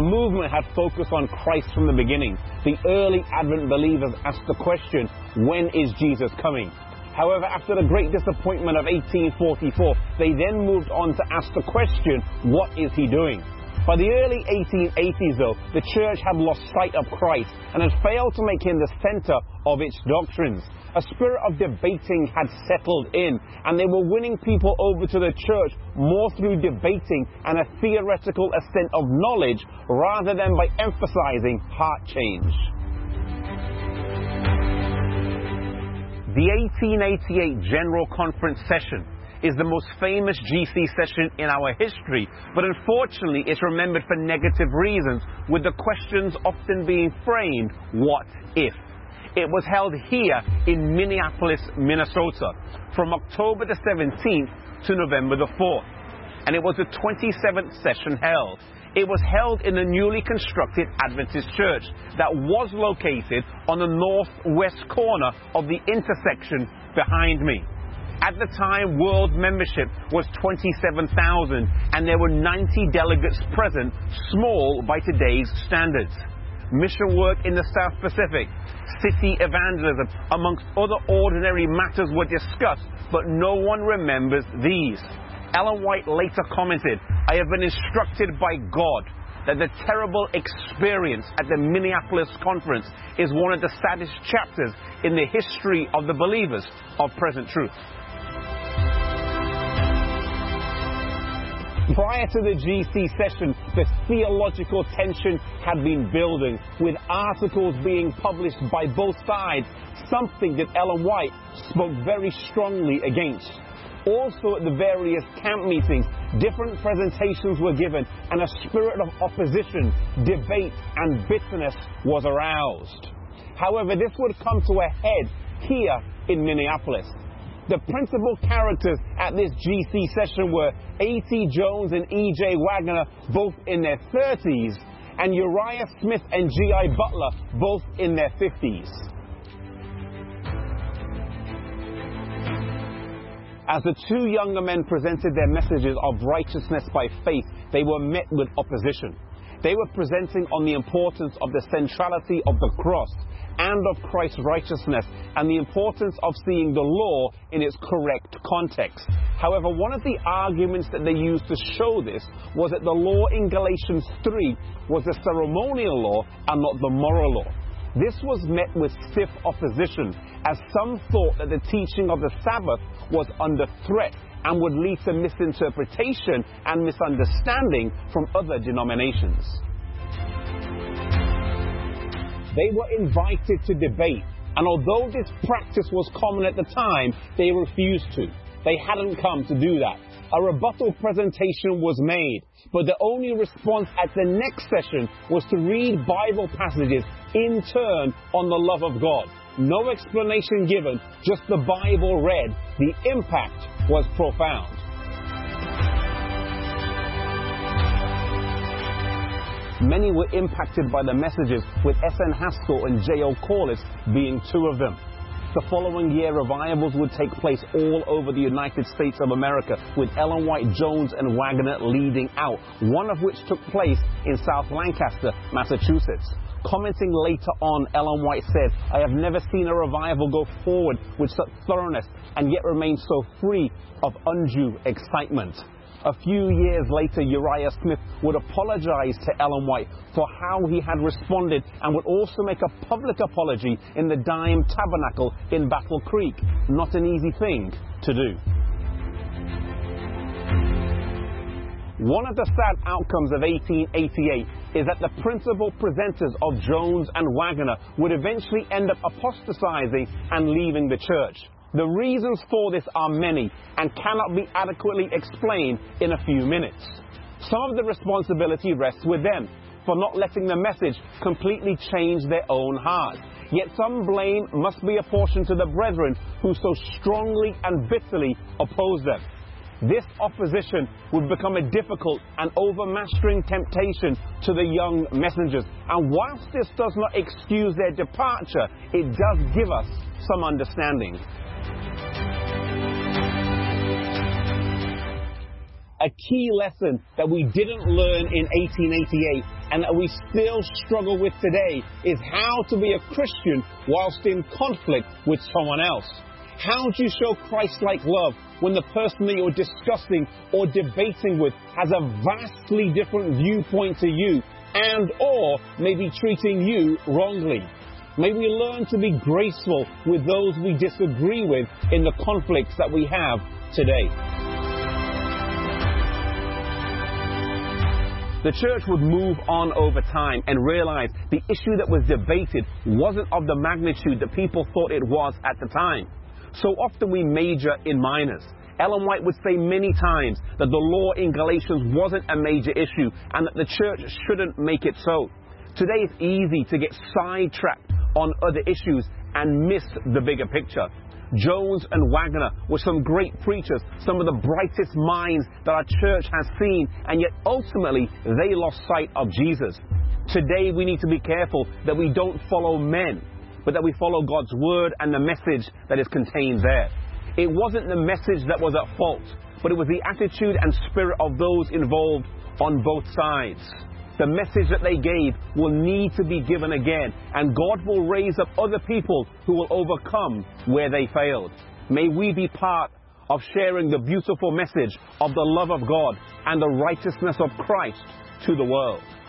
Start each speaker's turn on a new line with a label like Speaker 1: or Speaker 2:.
Speaker 1: movement had focused on Christ from the beginning. The early Advent believers asked the question, when is Jesus coming? However, after the great disappointment of 1844, they then moved on to ask the question, what is he doing? By the early 1880s, though, the church had lost sight of Christ and had failed to make him the center of its doctrines. A spirit of debating had settled in, and they were winning people over to the church more through debating and a theoretical ascent of knowledge rather than by emphasizing heart change. The 1888 General Conference session is the most famous GC session in our history, but unfortunately it's remembered for negative reasons, with the questions often being framed, what if? It was held here in Minneapolis, Minnesota, from October the 17th to November the 4th, and it was the 27th session held. It was held in the newly constructed Adventist church that was located on the northwest corner of the intersection behind me. At the time, world membership was 27,000, and there were 90 delegates present, small by today's standards. Mission work in the South Pacific, city evangelism, amongst other ordinary matters were discussed, but no one remembers these. Ellen White later commented, I have been instructed by God that the terrible experience at the Minneapolis conference is one of the saddest chapters in the history of the believers of present truth. Prior to the GC session, the theological tension had been building, with articles being published by both sides, something that Ellen White spoke very strongly against. Also, at the various camp meetings, different presentations were given, and a spirit of opposition, debate, and bitterness was aroused. However, this would come to a head here in Minneapolis. The principal characters at this GC session were A.T. Jones and E.J. Waggoner, both in their 30s, and Uriah Smith and G.I. Butler, both in their 50s. As the two younger men presented their messages of righteousness by faith, they were met with opposition. They were presenting on the importance of the centrality of the cross and of Christ's righteousness, and the importance of seeing the law in its correct context. However, one of the arguments that they used to show this was that the law in Galatians 3 was the ceremonial law and not the moral law. This was met with stiff opposition, as some thought that the teaching of the Sabbath was under threat and would lead to misinterpretation and misunderstanding from other denominations. They were invited to debate, and although this practice was common at the time, they refused to. They hadn't come to do that. A rebuttal presentation was made, but the only response at the next session was to read Bible passages in turn on the love of God. No explanation given, just the Bible read. The impact was profound. Many were impacted by the messages, with S.N. Haskell and J.O. Corliss being two of them. The following year, revivals would take place all over the United States of America, with Ellen White, Jones, and Waggoner leading out, one of which took place in South Lancaster, Massachusetts. Commenting later on, Ellen White said, I have never seen a revival go forward with such thoroughness and yet remain so free of undue excitement. A few years later, Uriah Smith would apologize to Ellen White for how he had responded, and would also make a public apology in the Dime Tabernacle in Battle Creek. Not an easy thing to do. One of the sad outcomes of 1888 is that the principal presenters of Jones and Waggoner would eventually end up apostatizing and leaving the church. The reasons for this are many and cannot be adequately explained in a few minutes. Some of the responsibility rests with them for not letting the message completely change their own hearts. Yet some blame must be apportioned to the brethren who so strongly and bitterly oppose them. This opposition would become a difficult and overmastering temptation to the young messengers. And whilst this does not excuse their departure, it does give us some understanding. a key lesson that we didn't learn in 1888 and that we still struggle with today is how to be a Christian whilst in conflict with someone else. How do you show Christ-like love when the person that you're discussing or debating with has a vastly different viewpoint to you and or maybe treating you wrongly? May we learn to be graceful with those we disagree with in the conflicts that we have today. The church would move on over time and realize the issue that was debated wasn't of the magnitude that people thought it was at the time. So often we major in minors. Ellen White would say many times that the law in Galatians wasn't a major issue and that the church shouldn't make it so. Today it's easy to get sidetracked on other issues and miss the bigger picture. Jones and Wagner were some great preachers, some of the brightest minds that our church has seen, and yet ultimately they lost sight of Jesus. Today we need to be careful that we don't follow men, but that we follow God's word and the message that is contained there. It wasn't the message that was at fault, but it was the attitude and spirit of those involved on both sides. The message that they gave will need to be given again, and God will raise up other people who will overcome where they failed. May we be part of sharing the beautiful message of the love of God and the righteousness of Christ to the world.